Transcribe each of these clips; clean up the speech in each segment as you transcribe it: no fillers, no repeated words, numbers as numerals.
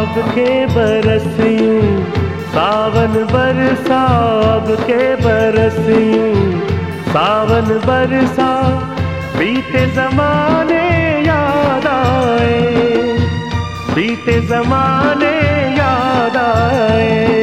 अब के बरस यूं सावन बरसा, अब के बरस यूं सावन बरसा, बीते जमाने याद आए, बीते जमाने याद आए।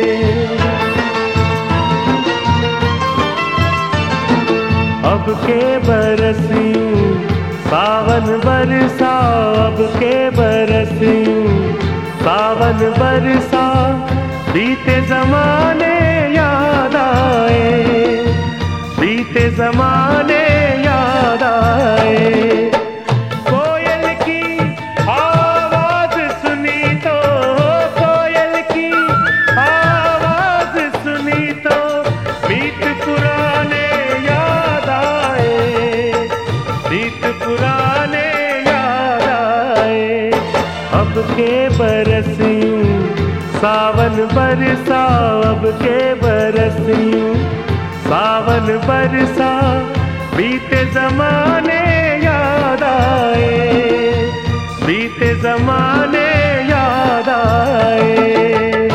अब के बरस यूं सावन बरसा, अब के बरस यूं सावन बरसा, बीते जमाने याद आए, बीते जमाने याद आए। कोयल की आवाज सुनी तो, कोयल की आवाज सुनी तो, गीत पुराने याद आए, गीत पुराने याद आए। अब के बरस यूं सावन बरसा, अब के बरस यूं सावन बरसा, बीते जमाने याद आए, बीते जमाने याद आए।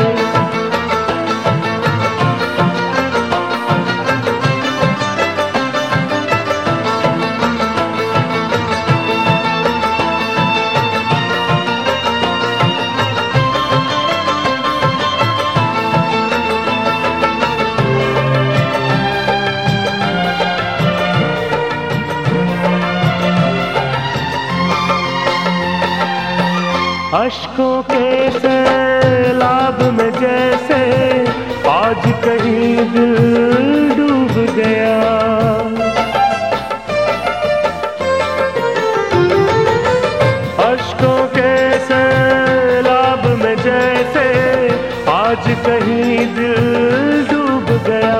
अश्कों के सैलाब में जैसे आज कहीं दिल डूब गया, अश्कों के सैलाब में जैसे आज कहीं दिल डूब गया।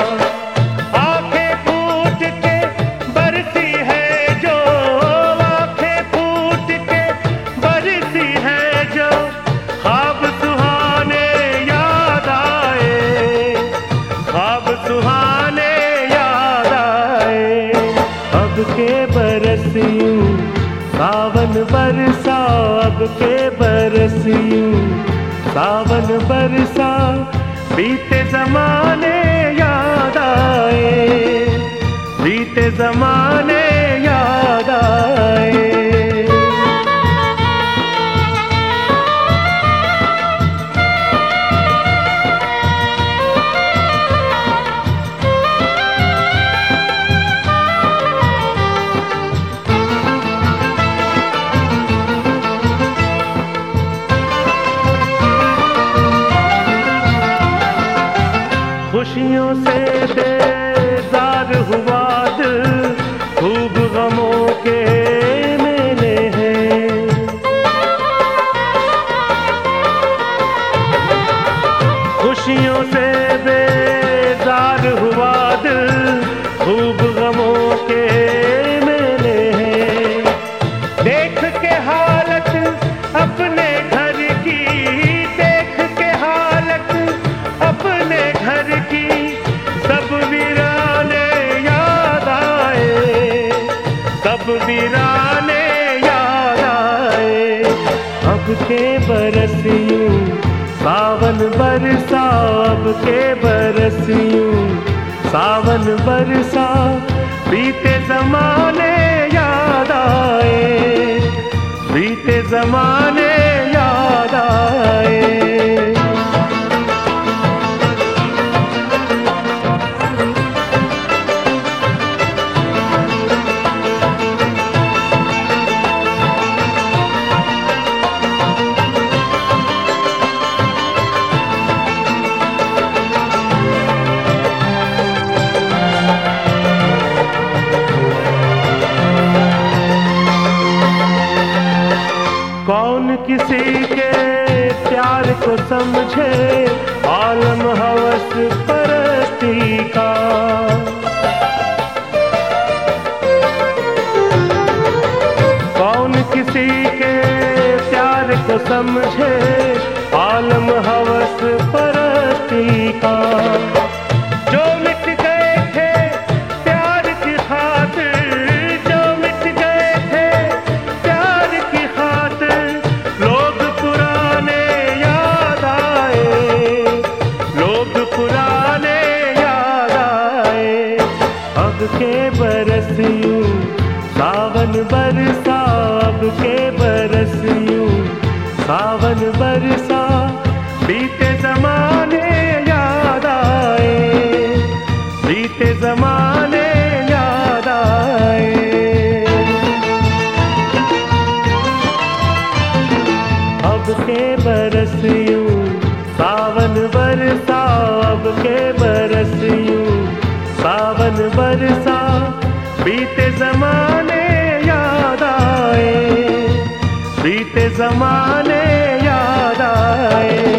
अब के बरस यूं सावन बरसा, अब के बरस यूं सावन बरसा, बीते जमाने याद आए, बीते जमाने याद आए। खुशियों से बेजार हुआ दिल, खूब गमों के मेले हैं। खुशियों से बेजार हुआ दिल, खूब गमों के मेले हैं। देख के हालत अपने घर की, देख के हालत अपने घर की, सब वीराने याद आए, सब वीराने याद आए। अब के बरस यूं सावन बरसा, अब के बरस यूं सावन बरसा, बीते जमाने याद आए, बीते जमाने याद आए। कौन किसी के प्यार को समझे आलम हवस परस्ती का, कौन किसी के प्यार को समझे आलम हवस परस्ती का। जो मिट गए थे प्यार की खातिर, जो मिट गए थे प्यार की खातिर, लोग पुराने सावन बरसा, बीते जमाने याद आए, बीते जमाने याद आए। अब के बरस यूं सावन बरसा, अब के बरस यूं सावन बरसा, बीते जमाने याद आए, बीते जमाने याद आए।